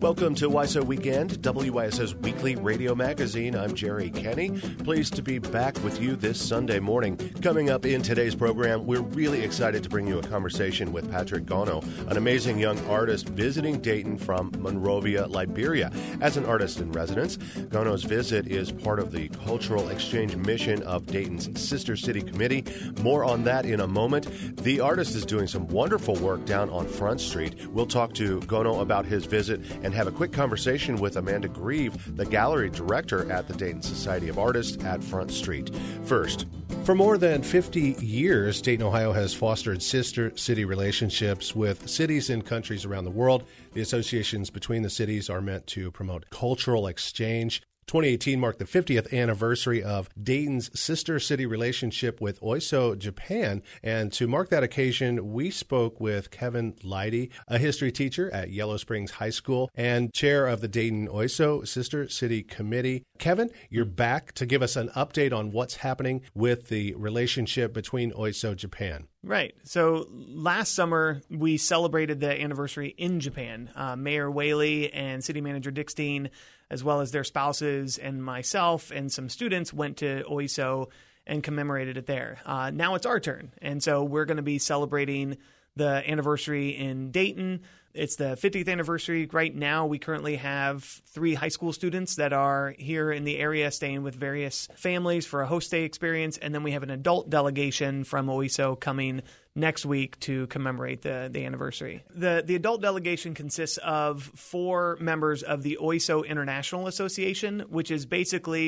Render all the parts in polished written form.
Welcome to WISO Weekend, WISO's weekly radio magazine. I'm Jerry Kenny. Pleased to be back with you this Sunday morning. Coming up in today's program, we're really excited to bring you a conversation with Patrick Gono, an amazing young artist visiting Dayton from Monrovia, Liberia. As an artist in residence, Gono's visit is part of the cultural exchange mission of Dayton's Sister City Committee. More on that in a moment. The artist is doing some wonderful work down on Front Street. We'll talk to Gono about his visit and have a quick conversation with Amanda Grieve, the gallery director at the Dayton Society of Artists at Front Street. First, for more than 50 years, Dayton, Ohio has fostered sister city relationships with cities and countries around the world. The associations between the cities are meant to promote cultural exchange. 2018 marked the 50th anniversary of Dayton's sister city relationship with Oiso, Japan. And to mark that occasion, we spoke with Kevin Leidy, a history teacher at Yellow Springs High School and chair of the Dayton Oiso Sister City Committee. Kevin, you're back to give us an update on what's happening with the relationship between Oiso, Japan. Right. So last summer, we celebrated the anniversary in Japan. Mayor Whaley and City Manager Dick Steen, as well as their spouses and myself and some students, went to Oiso and commemorated it there. Now it's our turn. And so we're going to be celebrating the anniversary in Dayton. It's the 50th anniversary. Right now, we currently have 3 high school students that are here in the area staying with various families for a host day experience. And then we have an adult delegation from Oiso coming next week to commemorate the anniversary. The adult delegation consists of 4 members of the Oiso International Association, which is basically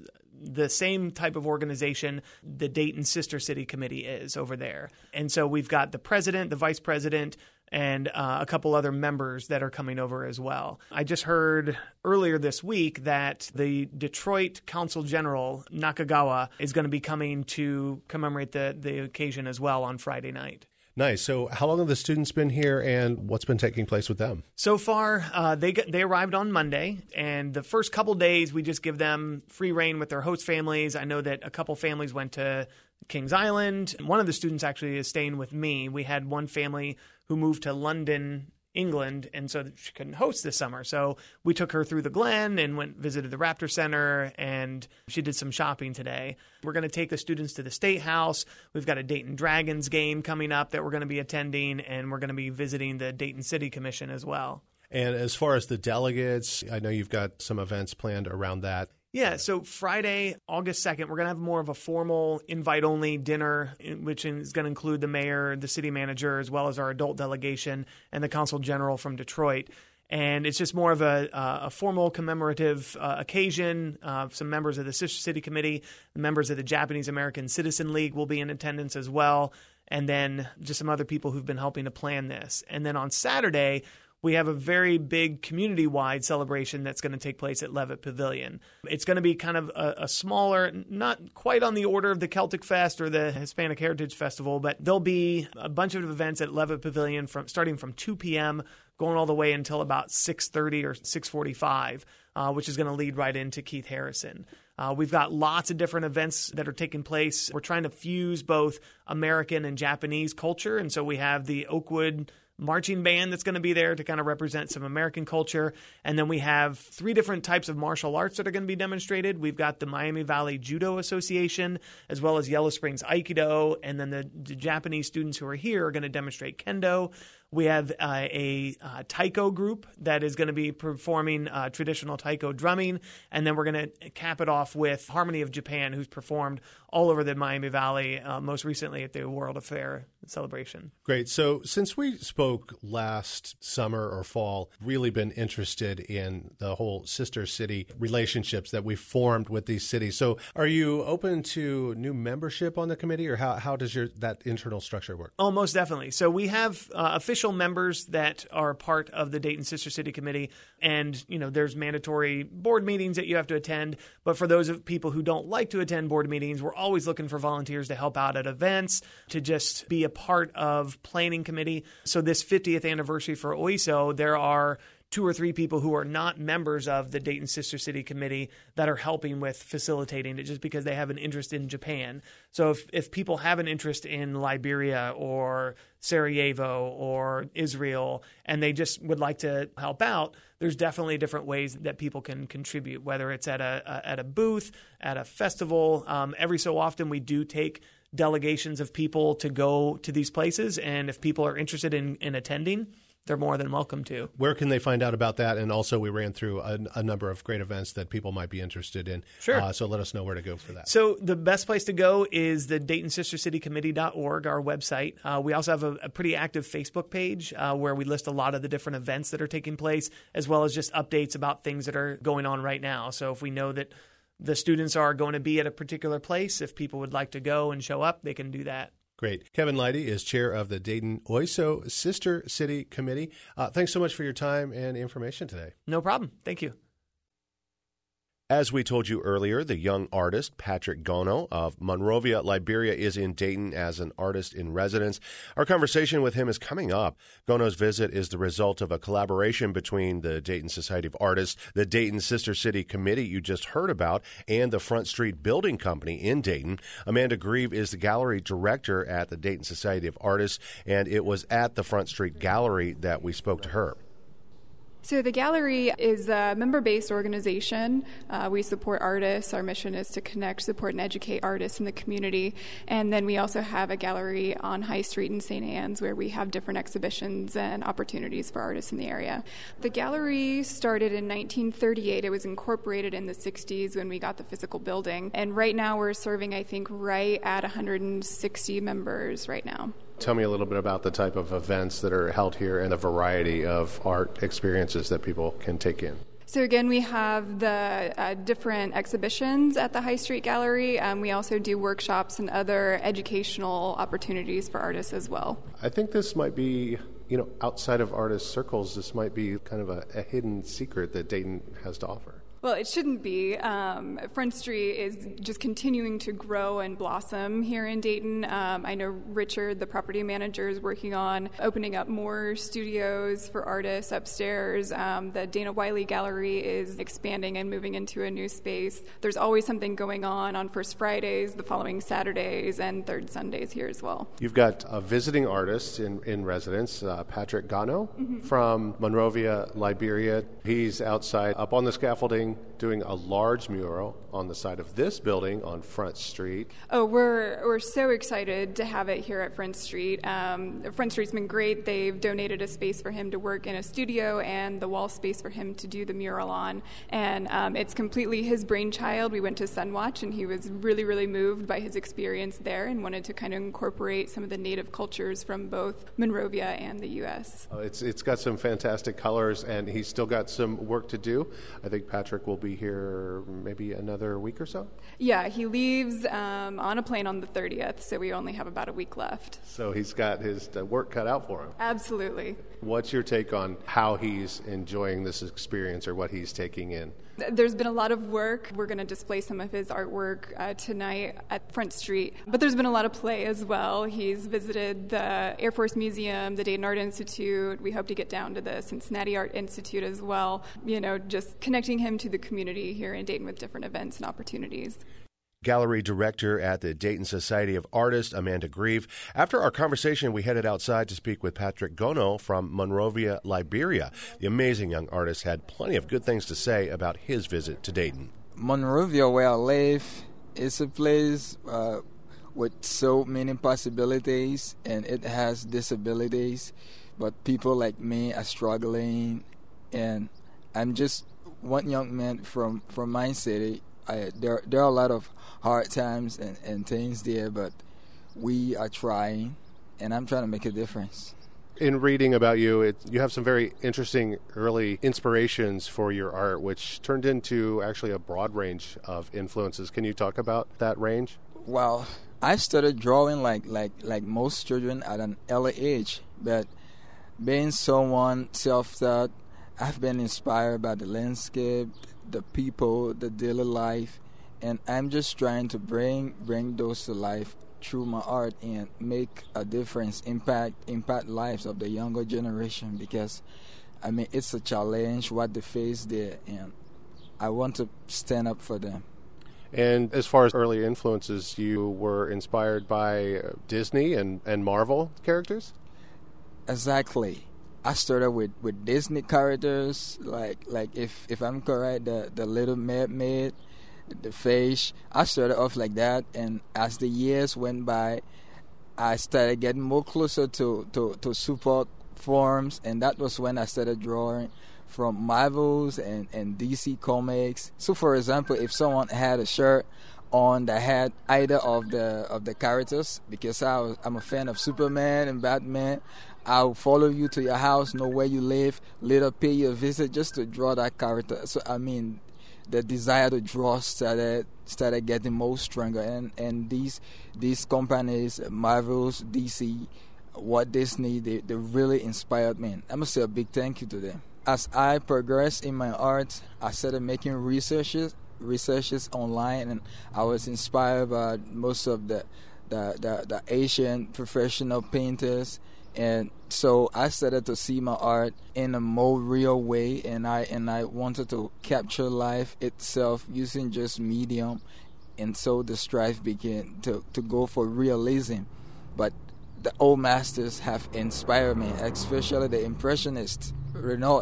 the same type of organization the Dayton Sister City Committee is over there. And so we've got the president, the vice president, and a couple other members that are coming over as well. I just heard earlier this week that the Detroit Consul General, Nakagawa, is going to be coming to commemorate the occasion as well on Friday night. Nice. So how long have the students been here and what's been taking place with them? So far, they arrived on Monday, and the first couple days we just give them free reign with their host families. I know that a couple families went to Kings Island. One of the students actually is staying with me. We had one family who moved to London, England, and so she couldn't host this summer. So we took her through the Glen and visited the Raptor Center, and she did some shopping today. We're going to take the students to the State House. We've got a Dayton Dragons game coming up that we're going to be attending, and we're going to be visiting the Dayton City Commission as well. And as far as the delegates, I know you've got some events planned around that. Yeah, so Friday, August 2nd, we're going to have more of a formal invite-only dinner, which is going to include the mayor, the city manager, as well as our adult delegation and the consul general from Detroit. And it's just more of a formal commemorative occasion. Some members of the Sister City Committee, members of the Japanese American Citizen League will be in attendance as well, and then just some other people who've been helping to plan this. And then on Saturday, we have a very big community-wide celebration that's going to take place at Levitt Pavilion. It's going to be kind of a smaller, not quite on the order of the Celtic Fest or the Hispanic Heritage Festival, but there'll be a bunch of events at Levitt Pavilion starting from 2 p.m., going all the way until about 6:30 or 6:45, which is going to lead right into Keith Harrison. We've got lots of different events that are taking place. We're trying to fuse both American and Japanese culture, and so we have the Oakwood marching band that's going to be there to kind of represent some American culture. And then we have 3 different types of martial arts that are going to be demonstrated. We've got the Miami Valley Judo Association, as well as Yellow Springs Aikido. And then the Japanese students who are here are going to demonstrate Kendo. We have a taiko group that is going to be performing traditional taiko drumming. And then we're going to cap it off with Harmony of Japan, who's performed all over the Miami Valley, most recently at the World of Fair celebration. Great. So since we spoke last summer or fall, really been interested in the whole sister city relationships that we've formed with these cities. So are you open to new membership on the committee, or how does that internal structure work? Oh, most definitely. So we have official members that are part of the Dayton Sister City Committee, and there's mandatory board meetings that you have to attend. But for those of people who don't like to attend board meetings, we're always looking for volunteers to help out at events, to just be a part of planning committee. So this 50th anniversary for Oiso, there are 2 or 3 people who are not members of the Dayton Sister City Committee that are helping with facilitating it just because they have an interest in Japan. So if people have an interest in Liberia or Sarajevo or Israel and they just would like to help out, there's definitely different ways that people can contribute, whether it's at a booth, at a festival. Every so often we do take delegations of people to go to these places, and if people are interested in attending, they're more than welcome to. Where can they find out about that? And also, we ran through a number of great events that people might be interested in. Sure. So let us know where to go for that. So the best place to go is the DaytonSisterCityCommittee.org, our website. We also have a pretty active Facebook page where we list a lot of the different events that are taking place, as well as just updates about things that are going on right now. So if we know that the students are going to be at a particular place, if people would like to go and show up, they can do that. Great. Kevin Leidy is chair of the Dayton Oiso Sister City Committee. Thanks so much for your time and information today. No problem. Thank you. As we told you earlier, the young artist Patrick Gono of Monrovia, Liberia, is in Dayton as an artist in residence. Our conversation with him is coming up. Gono's visit is the result of a collaboration between the Dayton Society of Artists, the Dayton Sister City Committee you just heard about, and the Front Street Building Company in Dayton. Amanda Grieve is the gallery director at the Dayton Society of Artists, and it was at the Front Street Gallery that we spoke to her. So the gallery is a member-based organization. We support artists. Our mission is to connect, support, and educate artists in the community. And then we also have a gallery on High Street in St. Anne's where we have different exhibitions and opportunities for artists in the area. The gallery started in 1938. It was incorporated in the 60s when we got the physical building. And right now we're serving, I think, right at 160 members right now. Tell me a little bit about the type of events that are held here and the variety of art experiences that people can take in. So again, we have the different exhibitions at the High Street Gallery. We also do workshops and other educational opportunities for artists as well. I think this might be, outside of artist circles, this might be kind of a hidden secret that Dayton has to offer. Well, it shouldn't be. Front Street is just continuing to grow and blossom here in Dayton. I know Richard, the property manager, is working on opening up more studios for artists upstairs. The Dana Wiley Gallery is expanding and moving into a new space. There's always something going on First Fridays, the following Saturdays, and third Sundays here as well. You've got a visiting artist in residence, Patrick Gono from Monrovia, Liberia. He's outside up on the scaffolding doing a large mural on the side of this building on Front Street. Oh, we're so excited to have it here at Front Street. Front Street's been great. They've donated a space for him to work in a studio and the wall space for him to do the mural on. And it's completely his brainchild. We went to Sunwatch, and he was really, really moved by his experience there and wanted to kind of incorporate some of the native cultures from both Monrovia and the U.S. It's got some fantastic colors, and he's still got some work to do. I think Patrick will be here maybe another week or so? Yeah, he leaves on a plane on the 30th, so we only have about a week left. So he's got his work cut out for him. Absolutely. What's your take on how he's enjoying this experience or what he's taking in? There's been a lot of work. We're going to display some of his artwork tonight at Front Street. But there's been a lot of play as well. He's visited the Air Force Museum, the Dayton Art Institute. We hope to get down to the Cincinnati Art Institute as well. Just connecting him to the community here in Dayton with different events and opportunities. Gallery director at the Dayton Society of Artists, Amanda Grieve. After our conversation, we headed outside to speak with Patrick Gono from Monrovia, Liberia. The amazing young artist had plenty of good things to say about his visit to Dayton. Monrovia, where I live, is a place with so many possibilities, and it has disabilities, but people like me are struggling, and I'm just one young man from my city. There are a lot of hard times and things there, but we are trying, and I'm trying to make a difference. In reading about you, you have some very interesting early inspirations for your art, which turned into actually a broad range of influences. Can you talk about that range? Well, I started drawing like most children at an early age, but being someone self-taught, I've been inspired by the landscape, the people, the daily life, and I'm just trying to bring those to life through my art and make a difference, impact lives of the younger generation, because I mean, it's a challenge what they face there, and I want to stand up for them. And as far as early influences, you were inspired by Disney and Marvel characters? Exactly. I started with Disney characters, like if I'm correct, the Little Mermaid, the fish. I started off like that, and as the years went by, I started getting more closer to support forms, and that was when I started drawing from Marvels and DC Comics. So, for example, if someone had a shirt on that had either of the characters, because I'm a fan of Superman and Batman, I'll follow you to your house, know where you live, later pay you a visit just to draw that character. So, I mean, the desire to draw started getting more stronger, and these companies, Marvels, DC, Walt Disney, they really inspired me. I must say a big thank you to them. As I progressed in my art, I started making researches online, and I was inspired by most of the Asian professional painters, and so I started to see my art in a more real way, and I wanted to capture life itself using just medium, and so the strive began to go for realism. But the old masters have inspired me, especially the Impressionists, Renoir.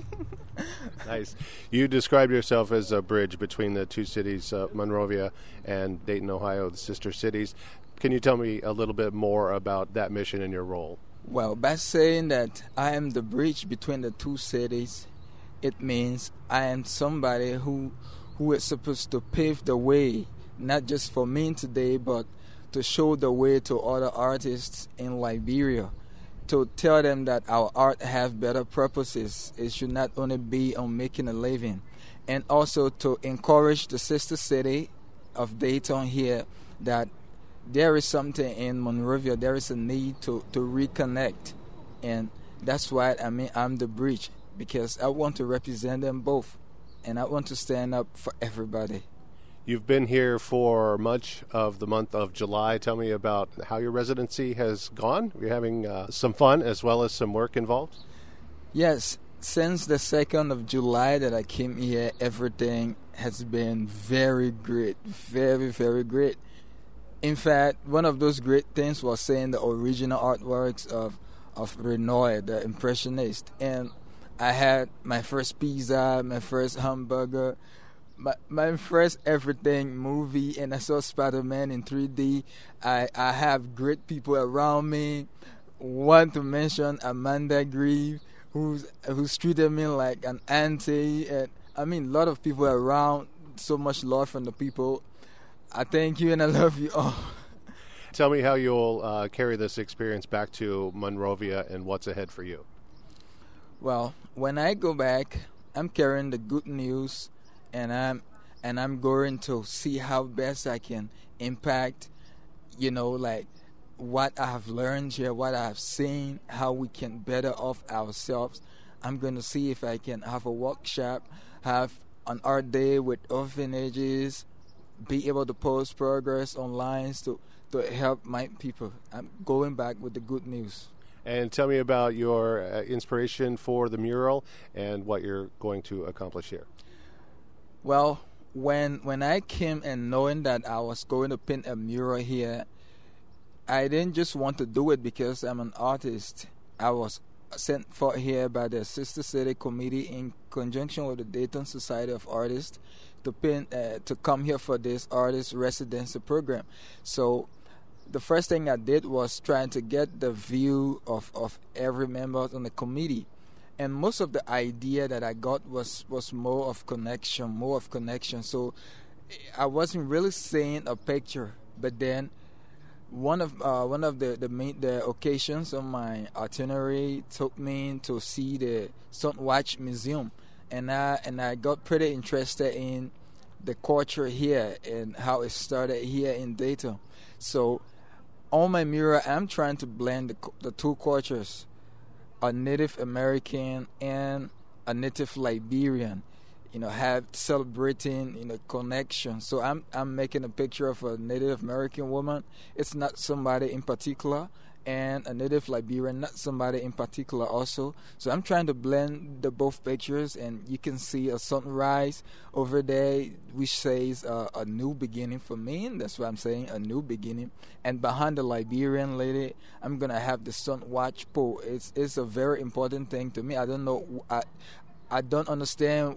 Nice. You describe yourself as a bridge between the two cities, Monrovia and Dayton, Ohio, the sister cities. Can you tell me a little bit more about that mission and your role? Well, by saying that I am the bridge between the two cities, it means I am somebody who is supposed to pave the way, not just for me today, but to show the way to other artists in Liberia, to tell them that our art have better purposes. It should not only be on making a living, and also to encourage the sister city of Dayton here that there is something in Monrovia, there is a need to reconnect, and that's why I'm the bridge, because I want to represent them both, and I want to stand up for everybody. You've been here for much of the month of July. Tell me about how your residency has gone. You're having some fun as well as some work involved? Yes. Since the 2nd of July that I came here, everything has been very great. Very, very great. In fact, one of those great things was seeing the original artworks of Renoir, the Impressionist. And I had my first pizza, my first hamburger, my first everything movie, and I saw Spider-Man in 3D. I have great people around me. Want to mention Amanda Grieve, who's treated me like an auntie, and I mean a lot of people around. So much love from the people. I thank you and I love you all. Tell me how you'll carry this experience back to Monrovia and what's ahead for you. Well, when I go back, I'm carrying the good news. And I'm going to see how best I can impact, like what I have learned here, what I have seen, how we can better off ourselves. I'm going to see if I can have a workshop, have an art day with orphanages, be able to post progress online to help my people. I'm going back with the good news. And tell me about your inspiration for the mural and what you're going to accomplish here. Well, when I came and knowing that I was going to paint a mural here, I didn't just want to do it because I'm an artist. I was sent for here by the Sister City Committee in conjunction with the Dayton Society of Artists to paint, to come here for this artist residency program. So the first thing I did was trying to get the view of every member on the committee. And most of the idea that I got was more of connection. So I wasn't really seeing a picture. But then one of the occasions on my itinerary took me to see the Stonewash Museum, and I got pretty interested in the culture here and how it started here in Dayton. So on my mural, I'm trying to blend the two cultures, a Native American and a Native Liberian, have celebrating, connection. So I'm making a picture of a Native American woman. It's not somebody in particular, and a native Liberian, not somebody in particular also. So I'm trying to blend the both pictures, and you can see a sunrise over there, which says a new beginning for me, and that's what I'm saying, a new beginning. And behind the Liberian lady, I'm going to have the sun watch pole. It's a very important thing to me. I don't know, I don't understand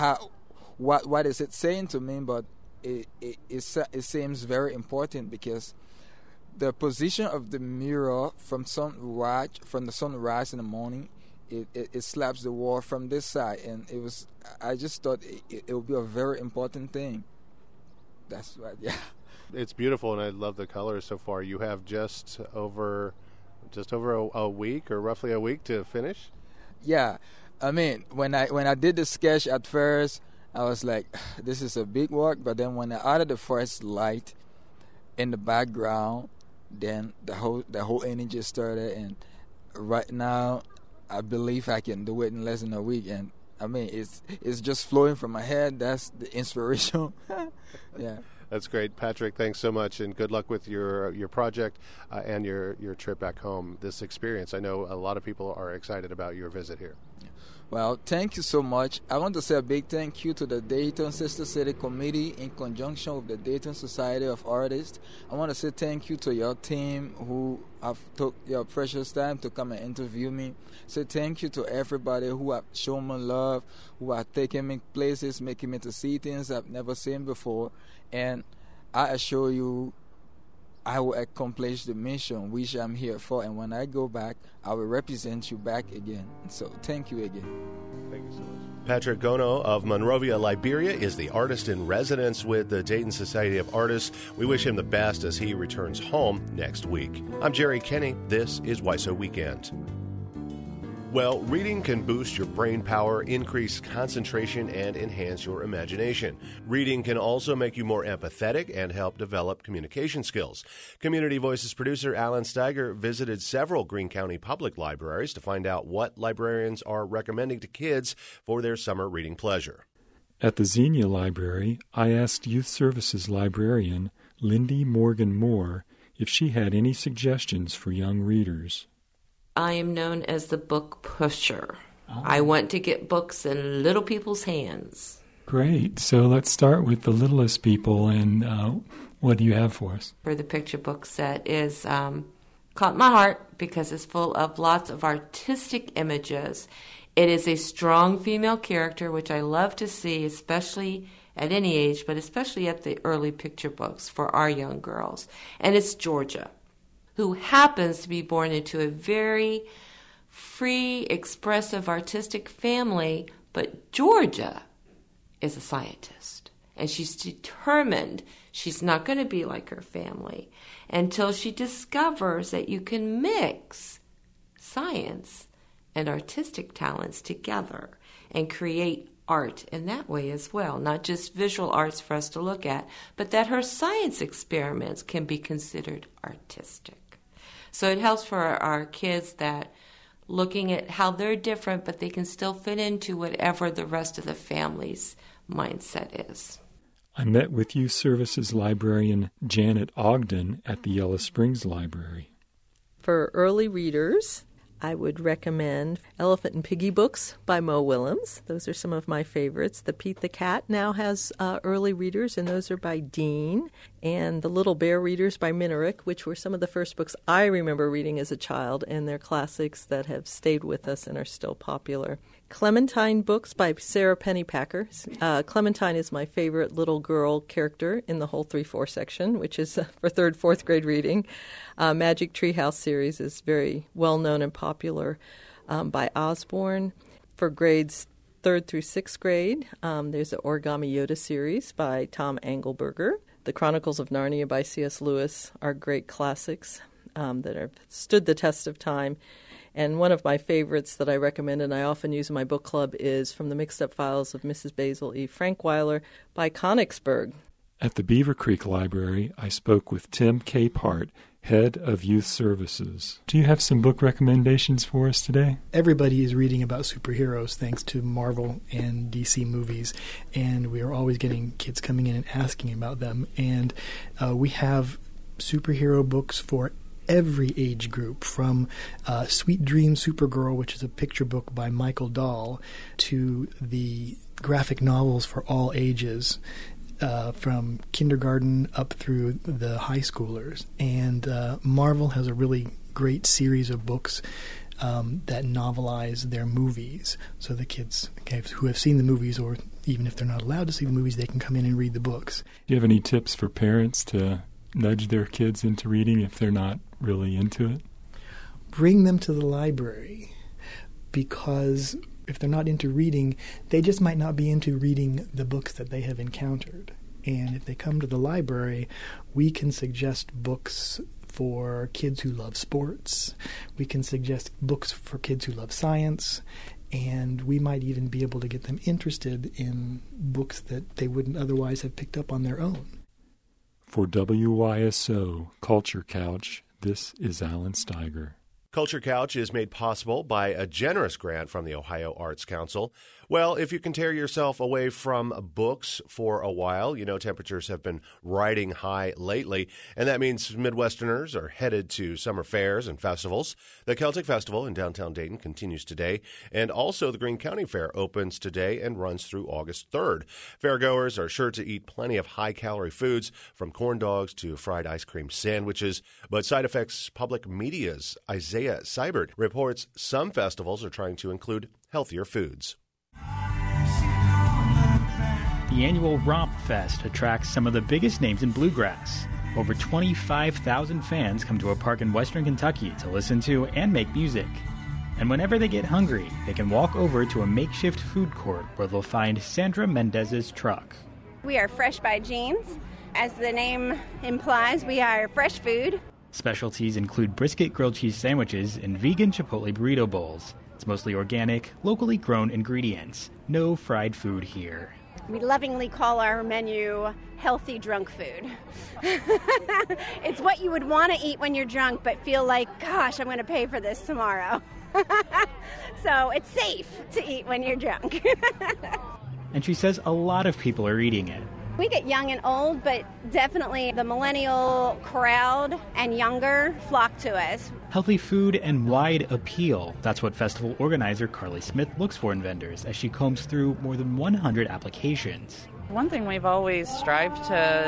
what is it saying to me, but it seems very important, because the position of the mirror from the sunrise in the morning, it slaps the wall from this side, and I just thought it would be a very important thing. That's right. Yeah, it's beautiful, and I love the colors so far. You have just over a week, or roughly a week, to finish. Yeah, I mean, when I did the sketch at first, I was like, this is a big work, but then when I added the first light in the background, then the whole energy started, and right now I believe I can do it in less than a week. And I mean, it's just flowing from my head. That's the inspiration. Yeah, that's great. Patrick, thanks so much, and good luck with your project and your trip back home. This experience, I know a lot of people are excited about your visit here. Well, thank you so much. I want to say a big thank you to the Dayton Sister City Committee in conjunction with the Dayton Society of Artists. I want to say thank you to your team who have took your precious time to come and interview me. Say thank you to everybody who have shown me love, who have taken me places, making me to see things I've never seen before. And I assure you, I will accomplish the mission which I'm here for, and when I go back, I will represent you back again. So thank you again. Thank you so much. Patrick Gono of Monrovia, Liberia, is the artist in residence with the Dayton Society of Artists. We wish him the best as he returns home next week. I'm Jerry Kenny. This is WISO Weekend. Well, reading can boost your brain power, increase concentration, and enhance your imagination. Reading can also make you more empathetic and help develop communication skills. Community Voices producer Alan Steiger visited several Greene County public libraries to find out what librarians are recommending to kids for their summer reading pleasure. At the Xenia Library, I asked Youth Services librarian Lindy Morgan Moore if she had any suggestions for young readers. I am known as the book pusher. Oh. I want to get books in little people's hands. Great. So let's start with the littlest people, and what do you have for us? For the picture book set is caught my heart because it's full of lots of artistic images. It is a strong female character, which I love to see, especially at any age, but especially at the early picture books for our young girls. And it's Georgia, who happens to be born into a very free, expressive, artistic family, but Georgia is a scientist. And she's determined she's not going to be like her family until she discovers that you can mix science and artistic talents together and create art in that way as well. Not just visual arts for us to look at, but that her science experiments can be considered artistic. So it helps for our kids that looking at how they're different, but they can still fit into whatever the rest of the family's mindset is. I met with Youth Services librarian Janet Ogden at the Yellow Springs Library. For early readers, I would recommend Elephant and Piggy books by Mo Willems. Those are some of my favorites. The Pete the Cat now has early readers, and those are by Dean. And The Little Bear Readers by Minarick, which were some of the first books I remember reading as a child, and they're classics that have stayed with us and are still popular. Clementine books by Sarah Pennypacker. Clementine is my favorite little girl character in the whole 3-4 section, which is for 3rd, 4th grade reading. Magic Treehouse series is very well known and popular by Osborne. For grades 3rd through 6th grade, there's the Origami Yoda series by Tom Engelberger. The Chronicles of Narnia by C.S. Lewis are great classics that have stood the test of time. And one of my favorites that I recommend and I often use in my book club is From the Mixed Up Files of Mrs. Basil E. Frankweiler by Konigsberg. At the Beaver Creek Library, I spoke with Tim Capehart, Head of Youth Services. Do you have some book recommendations for us today? Everybody is reading about superheroes thanks to Marvel and DC movies, and we are always getting kids coming in and asking about them. And we have superhero books for every age group, from Sweet Dream Supergirl, which is a picture book by Michael Dahl, to the graphic novels for all ages, from kindergarten up through the high schoolers. And Marvel has a really great series of books that novelize their movies. So the kids who have seen the movies, or even if they're not allowed to see the movies, they can come in and read the books. Do you have any tips for parents to nudge their kids into reading if they're not really into it? Bring them to the library, because if they're not into reading, they just might not be into reading the books that they have encountered. And if they come to the library, we can suggest books for kids who love sports. We can suggest books for kids who love science. And we might even be able to get them interested in books that they wouldn't otherwise have picked up on their own. For WYSO Culture Couch, this is Alan Steiger. Culture Couch is made possible by a generous grant from the Ohio Arts Council. Well, if you can tear yourself away from books for a while, you know temperatures have been riding high lately, and that means Midwesterners are headed to summer fairs and festivals. The Celtic Festival in downtown Dayton continues today, and also the Greene County Fair opens today and runs through August 3rd. Fairgoers are sure to eat plenty of high-calorie foods, from corn dogs to fried ice cream sandwiches, but Side Effects Public Media's Isaiah Seibert reports some festivals are trying to include healthier foods. The annual Romp Fest attracts some of the biggest names in bluegrass. Over 25,000 fans come to a park in western Kentucky to listen to and make music. And whenever they get hungry, they can walk over to a makeshift food court where they'll find Sandra Mendez's truck. We are Fresh by Jeans. As the name implies, we are fresh food. Specialties include brisket grilled cheese sandwiches and vegan Chipotle burrito bowls. It's mostly organic, locally grown ingredients. No fried food here. We lovingly call our menu healthy drunk food. It's what you would want to eat when you're drunk, but feel like, gosh, I'm going to pay for this tomorrow. So it's safe to eat when you're drunk. And she says a lot of people are eating it. We get young and old, but definitely the millennial crowd and younger flock to us. Healthy food and wide appeal. That's what festival organizer Carly Smith looks for in vendors as she combs through more than 100 applications. One thing we've always strived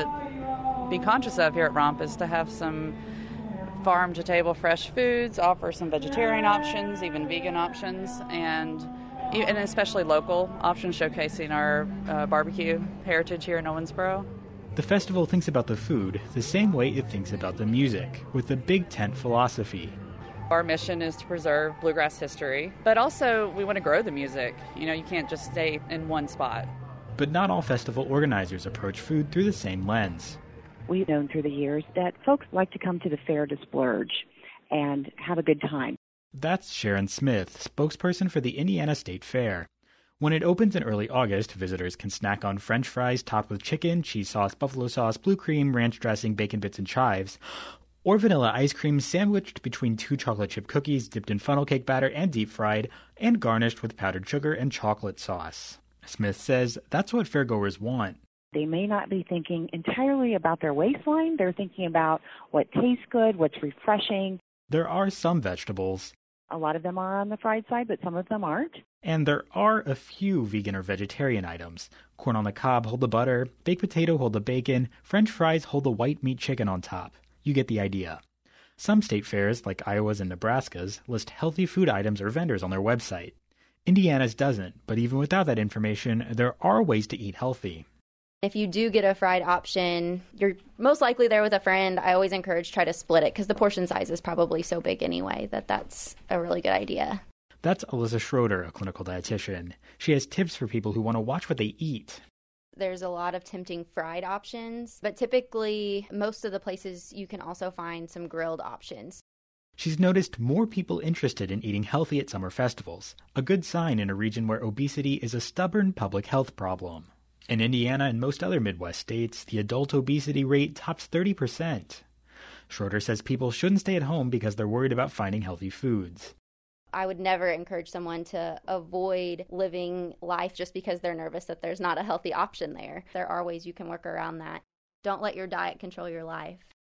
to be conscious of here at Romp is to have some farm-to-table fresh foods, offer some vegetarian options, even vegan options, and especially local options showcasing our barbecue heritage here in Owensboro. The festival thinks about the food the same way it thinks about the music, with the big tent philosophy. Our mission is to preserve bluegrass history, but also we want to grow the music. You can't just stay in one spot. But not all festival organizers approach food through the same lens. We've known through the years that folks like to come to the fair to splurge and have a good time. That's Sharon Smith, spokesperson for the Indiana State Fair. When it opens in early August, visitors can snack on French fries topped with chicken, cheese sauce, buffalo sauce, blue cream, ranch dressing, bacon bits, and chives, or vanilla ice cream sandwiched between 2 chocolate chip cookies dipped in funnel cake batter and deep fried, and garnished with powdered sugar and chocolate sauce. Smith says that's what fairgoers want. They may not be thinking entirely about their waistline. They're thinking about what tastes good, what's refreshing. There are some vegetables. A lot of them are on the fried side, but some of them aren't. And there are a few vegan or vegetarian items. Corn on the cob hold the butter, baked potato hold the bacon, French fries hold the white meat chicken on top. You get the idea. Some state fairs, like Iowa's and Nebraska's, list healthy food items or vendors on their website. Indiana's doesn't, but even without that information, there are ways to eat healthy. If you do get a fried option, you're most likely there with a friend. I always encourage try to split it because the portion size is probably so big anyway that's a really good idea. That's Alyssa Schroeder, a clinical dietitian. She has tips for people who want to watch what they eat. There's a lot of tempting fried options, but typically most of the places you can also find some grilled options. She's noticed more people interested in eating healthy at summer festivals, a good sign in a region where obesity is a stubborn public health problem. In Indiana and most other Midwest states, the adult obesity rate tops 30%. Schroeder says people shouldn't stay at home because they're worried about finding healthy foods. I would never encourage someone to avoid living life just because they're nervous that there's not a healthy option there. There are ways you can work around that. Don't let your diet control your life.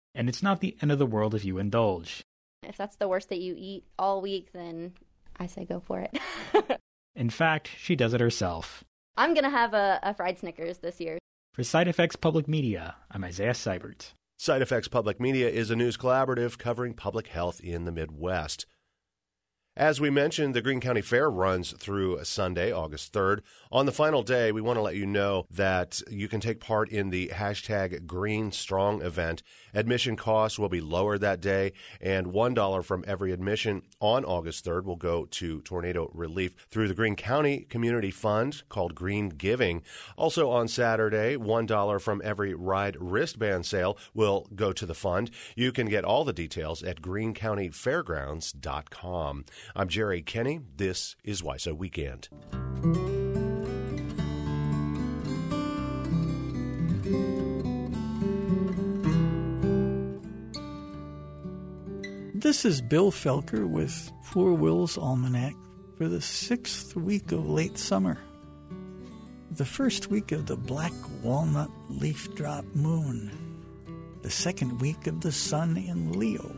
And it's not the end of the world if you indulge. If that's the worst that you eat all week, then I say go for it. In fact, she does it herself. I'm going to have a fried Snickers this year. For Side Effects Public Media, I'm Isaiah Seibert. Side Effects Public Media is a news collaborative covering public health in the Midwest. As we mentioned, the Greene County Fair runs through Sunday, August 3rd. On the final day, we want to let you know that you can take part in the hashtag Green Strong event. Admission costs will be lower that day, and $1 from every admission on August 3rd will go to tornado relief through the Greene County Community Fund called Green Giving. Also on Saturday, $1 from every ride wristband sale will go to the fund. You can get all the details at greencountyfairgrounds.com. I'm Jerry Kenny. This is WISO Weekend. This is Bill Felker with Poor Will's Almanac for the 6th week of late summer. The first week of the black walnut leaf drop moon. The second week of the sun in Leo.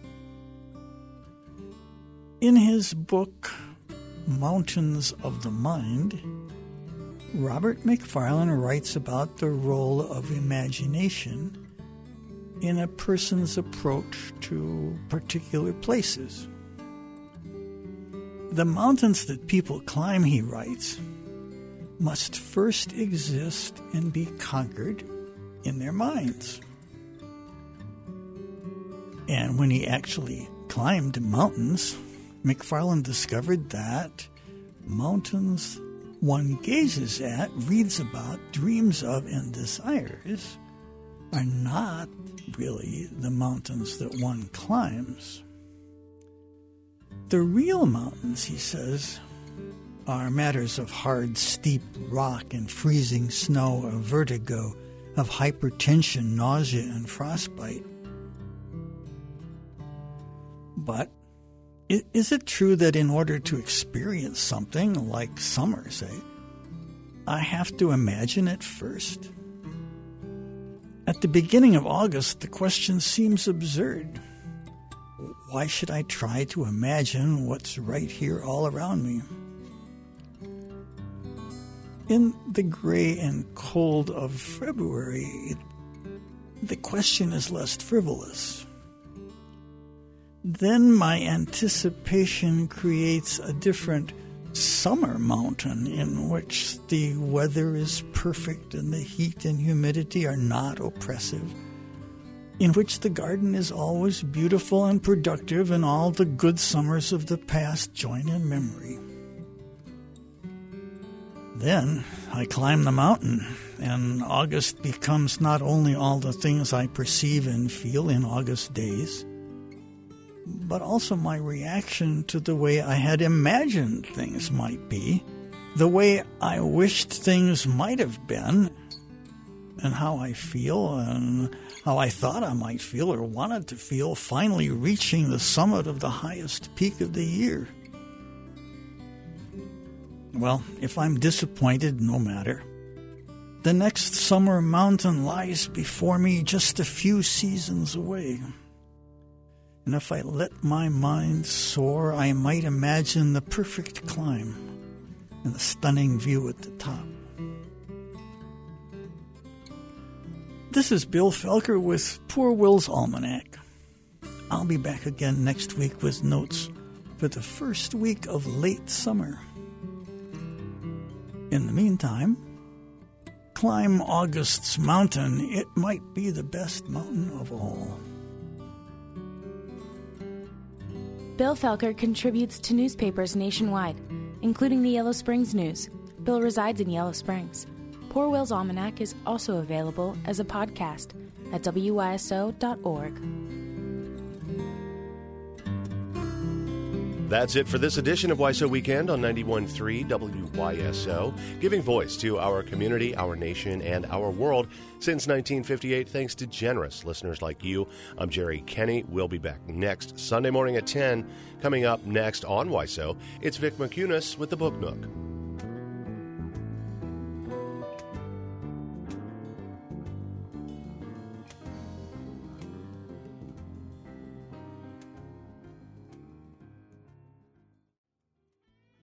In his book, Mountains of the Mind, Robert Macfarlane writes about the role of imagination in a person's approach to particular places. The mountains that people climb, he writes, must first exist and be conquered in their minds. And when he actually climbed mountains, Macfarlane discovered that mountains one gazes at, reads about, dreams of, and desires are not really the mountains that one climbs. The real mountains, he says, are matters of hard, steep rock and freezing snow, of vertigo, of hypertension, nausea, and frostbite. But is it true that in order to experience something, like summer, say, I have to imagine it first? At the beginning of August, the question seems absurd. Why should I try to imagine what's right here all around me? In the gray and cold of February, the question is less frivolous. Then my anticipation creates a different summer mountain in which the weather is perfect and the heat and humidity are not oppressive, in which the garden is always beautiful and productive and all the good summers of the past join in memory. Then I climb the mountain, and August becomes not only all the things I perceive and feel in August days, but also my reaction to the way I had imagined things might be, the way I wished things might have been, and how I feel and how I thought I might feel or wanted to feel, finally reaching the summit of the highest peak of the year. Well, if I'm disappointed, no matter. The next summer mountain lies before me just a few seasons away. And if I let my mind soar, I might imagine the perfect climb and the stunning view at the top. This is Bill Felker with Poor Will's Almanac. I'll be back again next week with notes for the first week of late summer. In the meantime, climb August's mountain. It might be the best mountain of all. Bill Felker contributes to newspapers nationwide, including the Yellow Springs News. Bill resides in Yellow Springs. Poor Will's Almanac is also available as a podcast at wyso.org. That's it for this edition of WISO Weekend on 91.3 WYSO, giving voice to our community, our nation, and our world since 1958, thanks to generous listeners like you. I'm Jerry Kenny. We'll be back next Sunday morning at 10. Coming up next on WISO, it's Vic McCunis with the Book Nook.